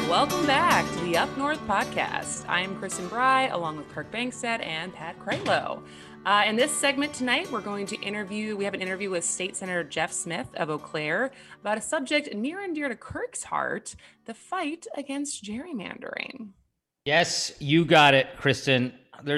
Welcome back to the Up North podcast. I am Kristen Bry, along with Kirk Bangstad and Pat Kralo. In this segment tonight, we have an interview with State Senator Jeff Smith of Eau Claire about a subject near and dear to Kirk's heart, the fight against gerrymandering. Yes, you got it, Kristen.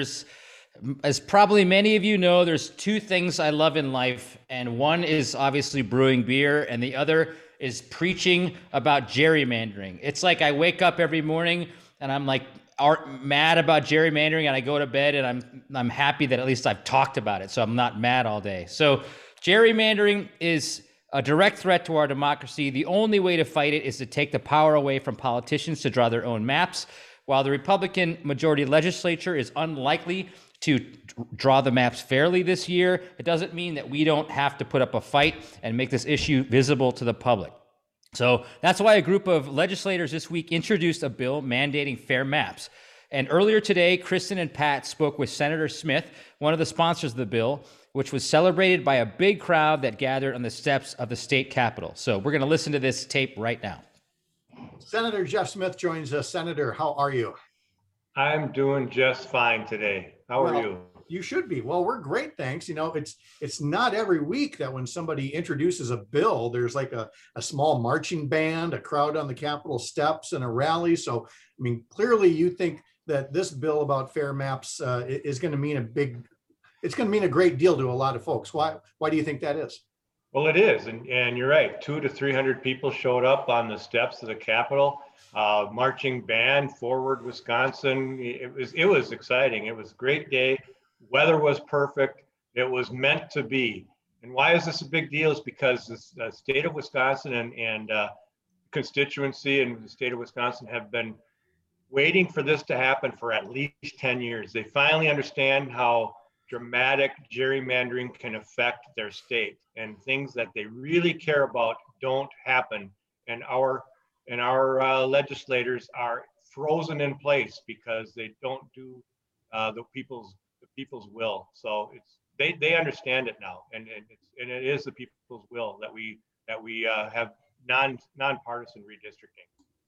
As probably many of you know, there's two things I love in life, and one is obviously brewing beer, and the other is preaching about gerrymandering. It's like I wake up every morning and I'm like mad about gerrymandering, and I go to bed and I'm happy that at least I've talked about it, so I'm not mad all day. So gerrymandering is a direct threat to our democracy. The only way to fight it is to take the power away from politicians to draw their own maps. While the Republican majority legislature is unlikely to draw the maps fairly this year, it doesn't mean that we don't have to put up a fight and make this issue visible to the public. So that's why a group of legislators this week introduced a bill mandating fair maps. And earlier today, Kristen and Pat spoke with Senator Smith, one of the sponsors of the bill, which was celebrated by a big crowd that gathered on the steps of the state capitol. So we're going to listen to this tape right now. Senator Jeff Smith joins us. Senator, how are you? I'm doing just fine today. How are you? You should be. Well, we're great, thanks. You know, it's not every week that when somebody introduces a bill, there's like a small marching band, a crowd on the Capitol steps, and a rally. So, I mean, clearly you think that this bill about fair maps is going to mean a great deal to a lot of folks. Why do you think that is? Well, it is, and you're right. 200 to 300 people showed up on the steps of the Capitol. Marching band, Forward Wisconsin. It was exciting. It was a great day. Weather was perfect. It was meant to be. And why is this a big deal? Is because the state of Wisconsin and constituency and the state of Wisconsin have been waiting for this to happen for at least 10 years. They finally understand how dramatic gerrymandering can affect their state, and things that they really care about don't happen. And our legislators are frozen in place because they don't do the people's will. So they understand it now, and it is the people's will that we have nonpartisan redistricting.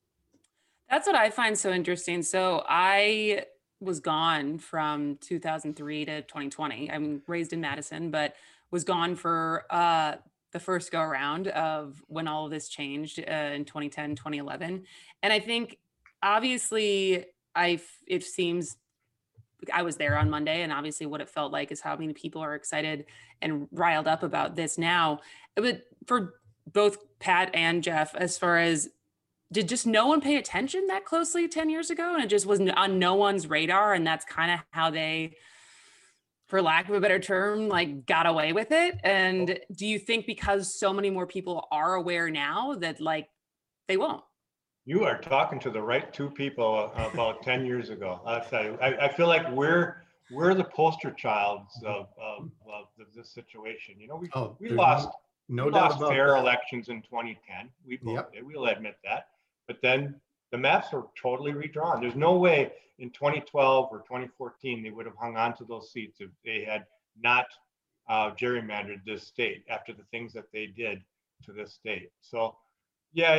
That's what I find so interesting. So I was gone from 2003 to 2020. I'm raised in Madison, but was gone for the first go around of when all of this changed in 2010, 2011. And I think obviously it seems I was there on Monday, and obviously what it felt like is how many people are excited and riled up about this now. But for both Pat and Jeff, as far as, did just no one pay attention that closely 10 years ago? And it just was on no one's radar. And that's kind of how they, for lack of a better term, like got away with it. And do you think because so many more people are aware now that like they won't? You are talking to the right two people about 10 years ago. I'll tell you, I feel like we're the poster childs of this situation. You know, we lost fair elections in 2010. We both did. We'll admit that. But then the maps were totally redrawn. There's no way in 2012 or 2014 they would have hung on to those seats if they had not gerrymandered this state after the things that they did to this state. So, yeah,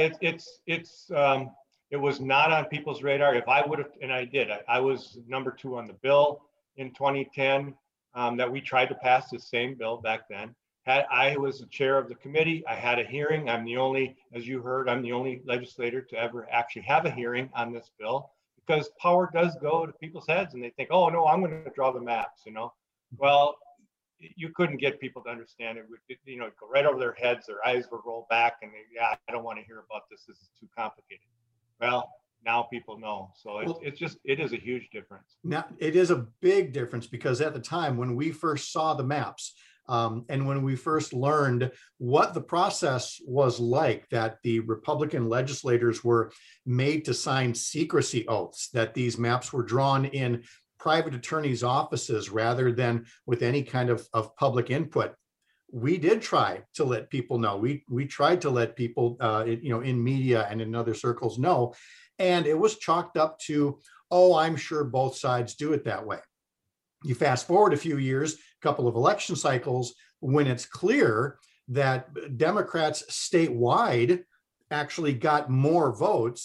it was not on people's radar. If I would have, and I did, I was number 2 on the bill in 2010 that we tried to pass the same bill back then. I was the chair of the committee. I had a hearing. I'm the only, as you heard, I'm the only legislator to ever actually have a hearing on this bill, because power does go to people's heads and they think, oh no, I'm going to draw the maps, you know. Well, you couldn't get people to understand it. You know, go right over their heads, their eyes would roll back, and I don't want to hear about this. This is too complicated. Well, now people know. So it is a huge difference. Now, it is a big difference, because at the time when we first saw the maps, and when we first learned what the process was like, that the Republican legislators were made to sign secrecy oaths, that these maps were drawn in private attorneys' offices rather than with any kind of public input, we did try to let people know. We tried to let people, in media and in other circles know, and it was chalked up to, oh, I'm sure both sides do it that way. You fast forward a few years, a couple of election cycles, when it's clear that Democrats statewide actually got more votes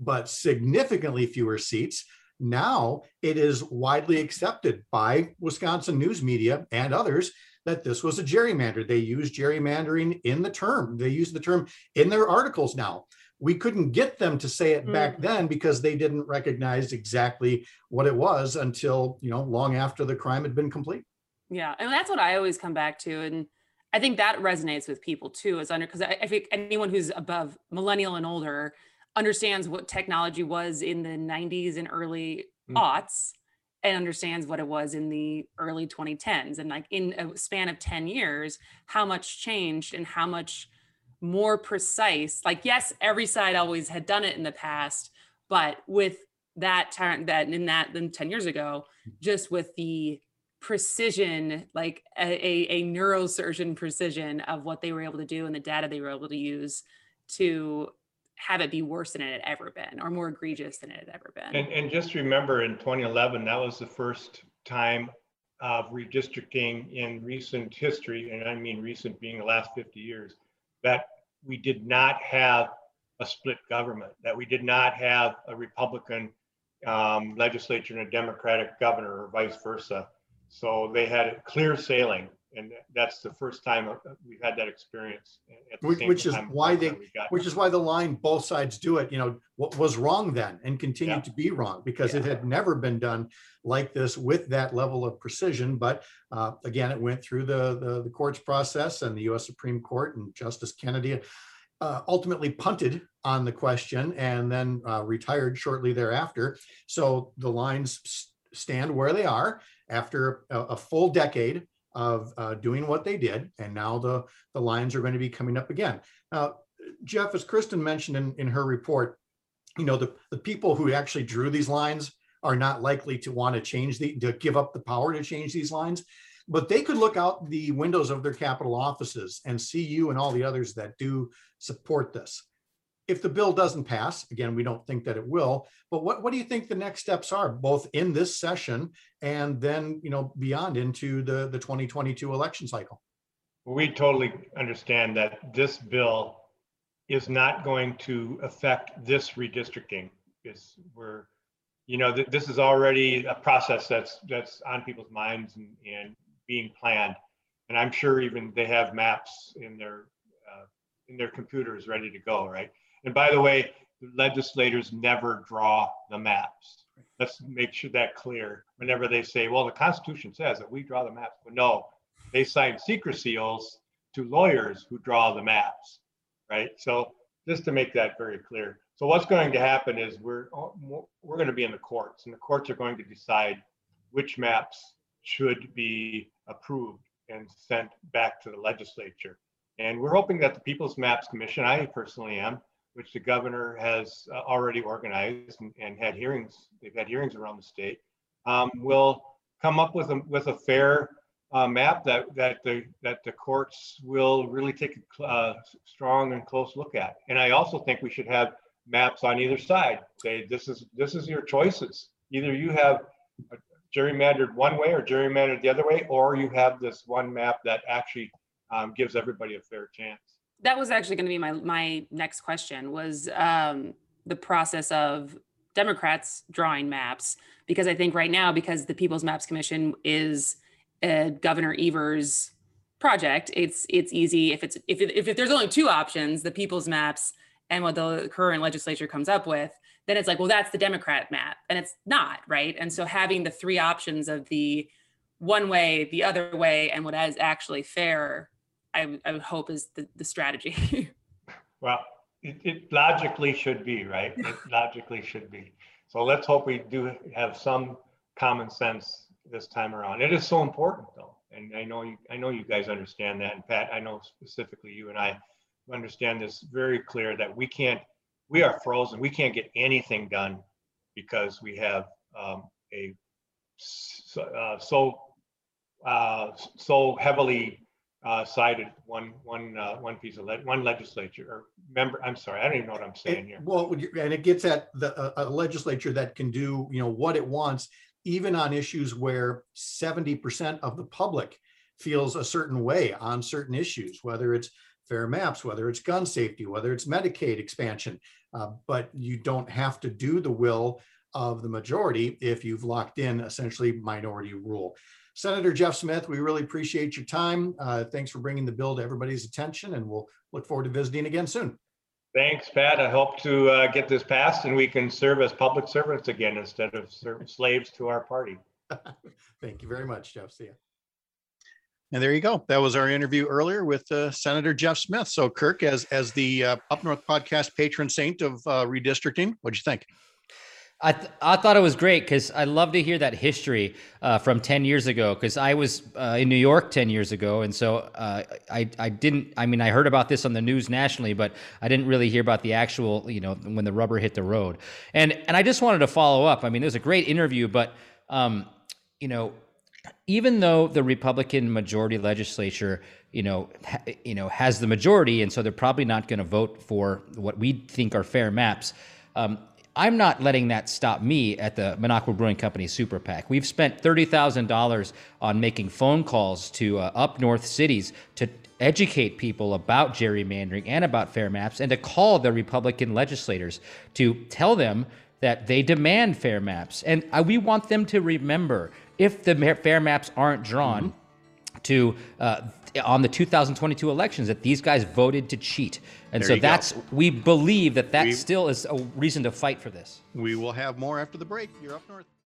but significantly fewer seats. Now it is widely accepted by Wisconsin news media and others that this was a gerrymander. They use gerrymandering in the term. They use the term in their articles now. We couldn't get them to say it back then because they didn't recognize exactly what it was until, long after the crime had been complete. Yeah. And that's what I always come back to. And I think that resonates with people too, because I think anyone who's above millennial and older understands what technology was in the 90s and early aughts and understands what it was in the early 2010s. And like in a span of 10 years, how much changed and how much more precise. Like, yes, every side always had done it in the past, but with that time, then 10 years ago, just with the precision, like a neurosurgeon precision of what they were able to do and the data they were able to use to have it be worse than it had ever been or more egregious than it had ever been. And just remember, in 2011, that was the first time of redistricting in recent history, and I mean recent being the last 50 years, that we did not have a split government, that we did not have a Republican legislature and a Democratic governor or vice versa. So they had clear sailing. And that's the first time we've had that experience. Which is why the line both sides do it, what was wrong then and continued to be wrong because it had never been done like this with that level of precision. But again, it went through the courts process and the US Supreme Court, and Justice Kennedy ultimately punted on the question and then retired shortly thereafter. So the lines stand where they are after a full decade of doing what they did. And now the lines are going to be coming up again. Now, Jeff, as Kristen mentioned in her report, the people who actually drew these lines are not likely to want to give up the power to change these lines, but they could look out the windows of their Capitol offices and see you and all the others that do support this. If the bill doesn't pass, again, we don't think that it will, but what do you think the next steps are, both in this session and then, beyond into the 2022 election cycle? We totally understand that this bill is not going to affect this redistricting. This is already a process that's on people's minds and being planned. And I'm sure even they have maps in their computers ready to go, right? And by the way, the legislators never draw the maps. Let's make sure that clear. Whenever they say, well, the Constitution says that we draw the maps, but no, they sign secrecy oaths to lawyers who draw the maps, right? So just to make that very clear. So what's going to happen is we're going to be in the courts, and the courts are going to decide which maps should be approved and sent back to the legislature. And we're hoping that the People's Maps Commission, I personally am, which the governor has already organized and had hearings. They've had hearings around the state. Will come up with a fair map that the courts will really take a strong and close look at. And I also think we should have maps on either side. Say this is your choices. Either you have gerrymandered one way or gerrymandered the other way, or you have this one map that actually gives everybody a fair chance. That was actually going to be my next question, was the process of Democrats drawing maps, because I think right now, because the People's Maps Commission is Governor Evers' project, it's easy if there's only two options, the People's Maps and what the current legislature comes up with, then it's like, well, that's the Democrat map, and it's not, right? And so having the three options of the one way, the other way, and what is actually fair, I would hope is the strategy. Well, it logically should be, right? It logically should be. So let's hope we do have some common sense this time around. It is so important, though, and I know you guys understand that. And Pat, I know specifically you and I understand this very clear that we are frozen. We can't get anything done because we have so heavily cited one legislature or member. I'm sorry, I don't even know what I'm saying here. Well, and it gets at a legislature that can do what it wants, even on issues where 70% of the public feels a certain way on certain issues, whether it's fair maps, whether it's gun safety, whether it's Medicaid expansion, but you don't have to do the will of the majority if you've locked in essentially minority rule. Senator Jeff Smith, we really appreciate your time. Thanks for bringing the bill to everybody's attention, and we'll look forward to visiting again soon. Thanks, Pat. I hope to get this passed and we can serve as public servants again instead of slaves to our party. Thank you very much, Jeff. See you. And there you go. That was our interview earlier with Senator Jeff Smith. So Kirk, as the Up North podcast patron saint of redistricting, what'd you think? I thought it was great because I love to hear that history from 10 years ago, because I was in New York 10 years ago. And so I heard about this on the news nationally, but I didn't really hear about the actual, when the rubber hit the road. And I just wanted to follow up. I mean, it was a great interview, but, even though the Republican majority legislature, has the majority, and so they're probably not going to vote for what we think are fair maps, I'm not letting that stop me at the Minocqua Brewing Company Super PAC. We've spent $30,000 on making phone calls to up north cities to educate people about gerrymandering and about fair maps, and to call the Republican legislators to tell them that they demand fair maps. And we want them to remember, if the fair maps aren't drawn to on the 2022 elections, that these guys voted to cheat. And so we believe that still is a reason to fight for this. We will have more after the break. You're Up North.